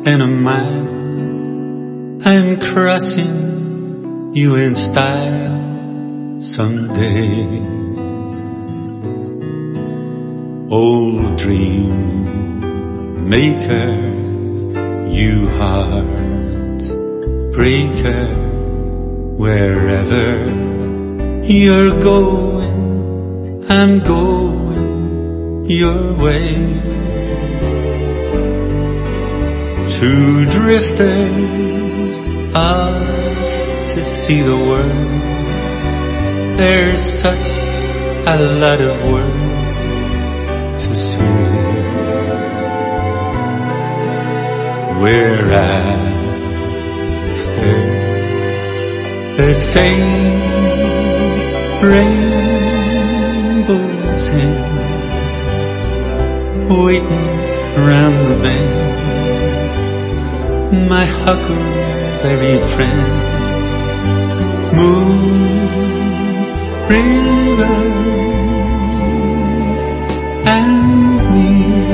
than a mile. I'm crossing you in style someday. Old dream maker, you heart breaker, wherever you're going, I'm going your way. Two drifters off to see the world. There's such a lot of world to see. We're after the same rainbows end, waiting round the bend. My huckleberry friend, moon, river, and me.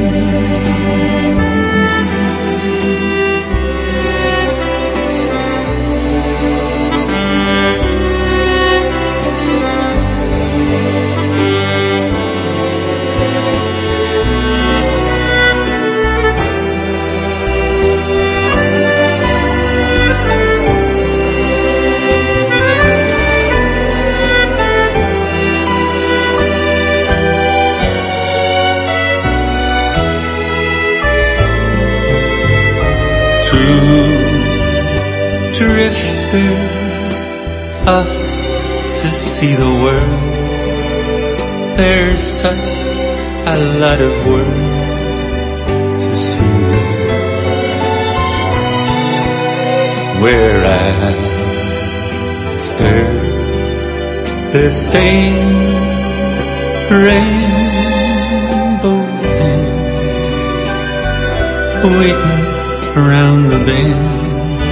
Drifters off to see the world. There's such a lot of world to see. We're after the same rainbows end, waiting around the bend.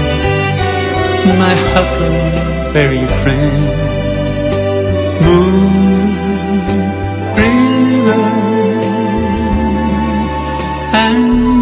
My huckleberry friend, moon, river, and